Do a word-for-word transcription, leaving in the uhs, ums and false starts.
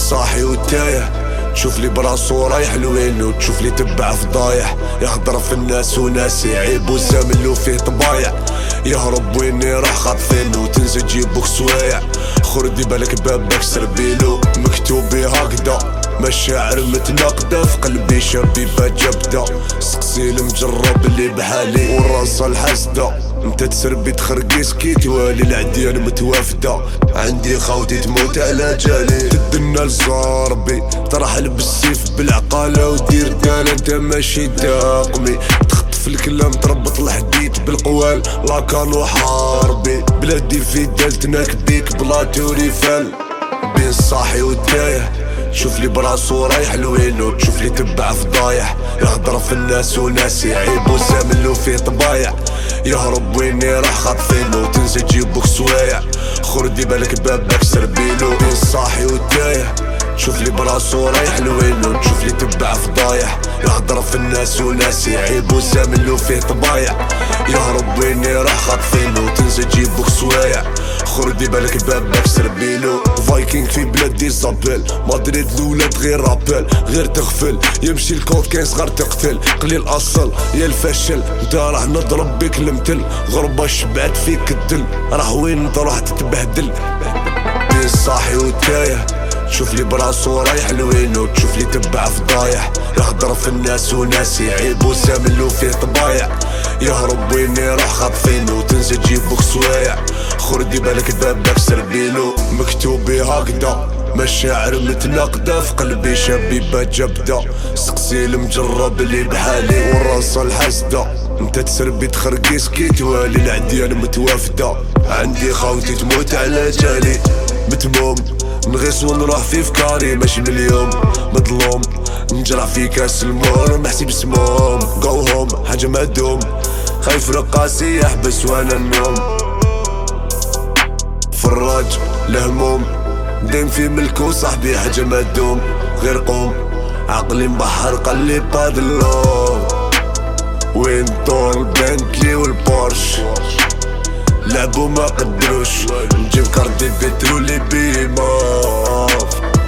صاحي وتايه، تشوف لي براسو رايح لوين وتشوف لي تبع فضايح. يهضر في الناس وناس يعيب وزامل له فيه طبايع، يهرب وين يروح خاطفين وتنزل جيبوك سوايع. خردي بالك بابك سربيلو مكتوبي هكدا، مشاعر متناقضة في قلبي شبيبة جبدة. سقسي المجرب اللي بحالي والراسة الحاسدة، انت تسربي تخرقي سكيت والي العديان متوافدة. عندي خوتي تموت على جالي تدنا لزاربي، ترحل بالسيف بالعقالة ودير دانا انت ماشي داقمي. تخطف الكلام تربط الحديد بالقوال لا كانوا حاربي. بلادي في دالتنا كبيك بلا توريفال، بين صاحي وتايه تشوف لي براسو رايح لوين وتشوف لي تبع فضايح. يهضر في الناس وناس يعيب وزامل له فيه طبايع، يهرب وين يروح خاطفين وتنزل جيبوك سوايع. خردي بالك بابك سربيلو بين صاحي وتايه، تشوف لي براسو رايح لوين وتشوف لي تبع فضايح. يهضر في الناس وناس يعيب وزامل له فيه طبايع، يهرب وين يروح خاطفين وتنزل جيبوك سوايع. خردي بالك بابك سربيلو. فايكينغ في بلادي زابيل، مدريد الولاد غير رابيل غير تغفل. يمشي الكود كاين صغار تقتل، قليل اصل يا الفشل. انت راح نضرب بك المثل، غربة شبعت فيك الدل، راح وين انت راح تتبهدل. بين صاحي وتايه تشوف لي براسو رايح لوين وتشوف لي تبع فضايح. يهضر في الناس وناس يعيب وزامل له فيه طبايع، يهرب وين يروح خاطفين وتنزل جيبوك سوايع. خردي بالك بابك سربيلو مكتوبي هكدا، مشاعر متناقضة في قلبي شبيبة جبدة. سقسي المجرب اللي بحالي والراسة الحاسدة، انت تسربي تخرقي سكيت والي العديان متوافدة. عندي خوتي تموت على جالي متموم، نغيس ونروح في فكاري ماشي من اليوم. مظلوم نجرح في كاس المور محسيب سموم. جو هوم حاجة ما تدوم، خايف رقاسي يحبس وانا النوم. فراج الهموم دايم في ملكو صاحبي حاجة ما تدوم. غير قوم عقلي مبحر قلب بادلوم، وين دور البنتلي والبورش لعبو ما قدروش. نجيب كاردي بترولي بيموف